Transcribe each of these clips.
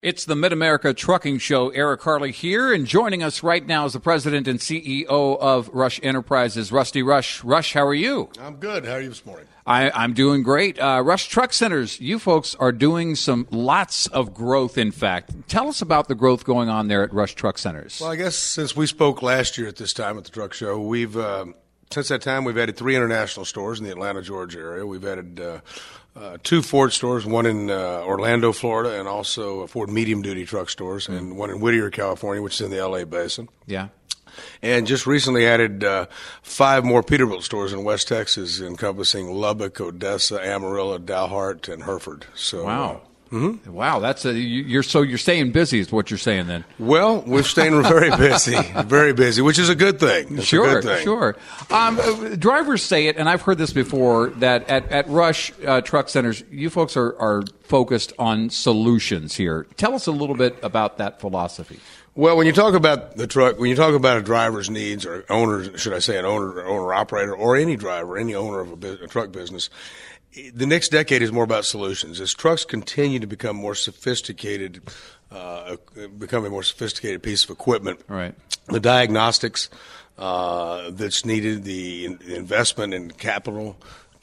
It's the Mid-America Trucking Show. Eric Harley here, and joining us right now is the president and CEO of Rush Enterprises, Rusty Rush. Rush, how are you? I'm good. How are you this morning? I'm doing great. Rush Truck Centers, you folks are doing lots of growth, in fact. Tell us about the growth going on there at Rush Truck Centers. Well, I guess since we spoke last year at this time at the truck show, since that time we've added 3 international stores in the Atlanta, Georgia area. We've added 2 Ford stores, one in Orlando, Florida, and also Ford medium-duty truck stores, and one in Whittier, California, which is in the L.A. basin. Yeah. And just recently added 5 more Peterbilt stores in West Texas, encompassing Lubbock, Odessa, Amarillo, Dalhart, and Hereford. So, wow. Wow, that's you're staying busy is what you're saying then. Well, we're staying very busy, which is a good thing. It's sure, a good thing. Sure. Drivers say it, and I've heard this before, that at Rush Truck Centers, you folks are focused on solutions here. Tell us a little bit about that philosophy. Well, when you talk about the truck, when you talk about a driver's needs, or owner, should I say, an owner-operator, or any driver, any owner of a truck business, the next decade is more about solutions. As trucks continue to become more sophisticated, become a more sophisticated piece of equipment, right. The diagnostics that's needed, the investment in capital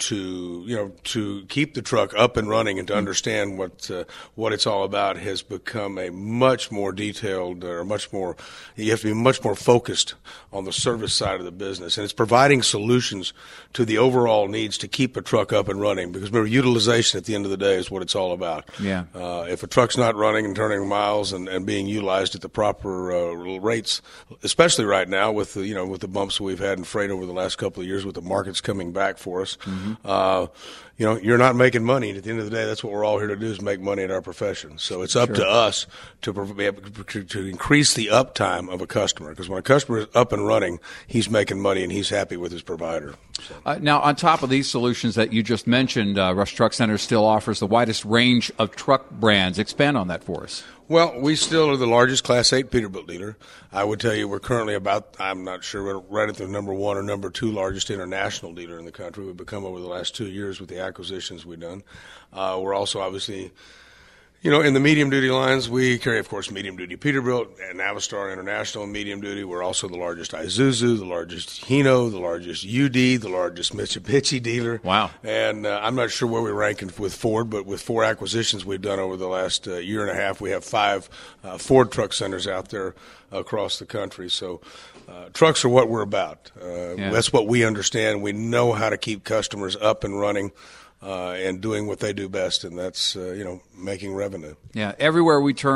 to keep the truck up and running and to understand what it's all about has become a much more detailed you have to be much more focused on the service side of the business, and it's providing solutions to the overall needs to keep a truck up and running, because remember, utilization at the end of the day is what it's all about. Yeah. If a truck's not running and turning miles and being utilized at the proper rates, especially right now with the bumps we've had in freight over the last couple of years, with the markets coming back for us. Mm-hmm. You're not making money. And at the end of the day, that's what we're all here to do, is make money in our profession. So it's up to us to increase the uptime of a customer, because when a customer is up and running, he's making money and he's happy with his provider. So. Now, on top of these solutions that you just mentioned, Rush Truck Center still offers the widest range of truck brands. Expand on that for us. Well, we still are the largest Class 8 Peterbilt dealer. I would tell you we're currently I'm not sure, we're right at the number 1 or number 2 largest international dealer in the country. We've become over the last 2 years with the acquisitions we've done. We're also obviously, in the medium-duty lines, we carry, of course, medium-duty Peterbilt and Navistar International medium-duty. We're also the largest Isuzu, the largest Hino, the largest UD, the largest Mitsubishi dealer. Wow. And I'm not sure where we rank with Ford, but with 4 acquisitions we've done over the last year and a half, we have 5 Ford truck centers out there across the country. So trucks are what we're about. That's what we understand. We know how to keep customers up and running. And doing what they do best, and that's making revenue. Yeah, everywhere we turn.